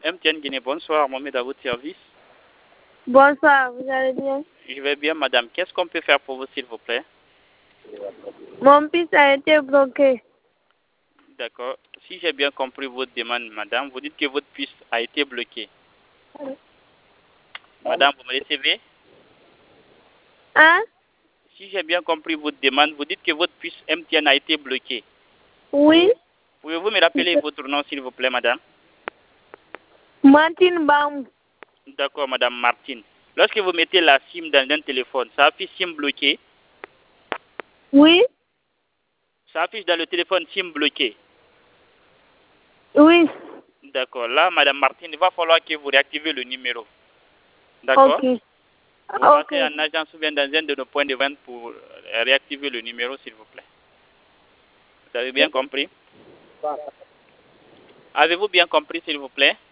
MTN Guinée, bonsoir, Mohamed à votre service. Bonsoir, vous allez bien? Je vais bien, madame. Qu'est-ce qu'on peut faire pour vous, s'il vous plaît? Mon fils a été bloqué. D'accord. Si j'ai bien compris votre demande, madame, vous dites que votre fils a été bloqué. Madame, vous me recevez? Hein? Si j'ai bien compris votre demande, vous dites que votre fils MTN a été bloqué. Oui. Pouvez-vous me rappeler votre nom, s'il vous plaît, madame? Martine Baum. D'accord, madame Martine. Lorsque vous mettez la SIM dans un téléphone, ça affiche SIM bloqué? Oui. Ça affiche dans le téléphone SIM bloqué? Oui. D'accord. Là, madame Martine, il va falloir que vous réactivez le numéro. D'accord? Ok. Vous passez en agence ou bien dans un de nos points de vente pour réactiver le numéro, s'il vous plaît. Vous avez bien compris? Avez-vous bien compris, s'il vous plaît?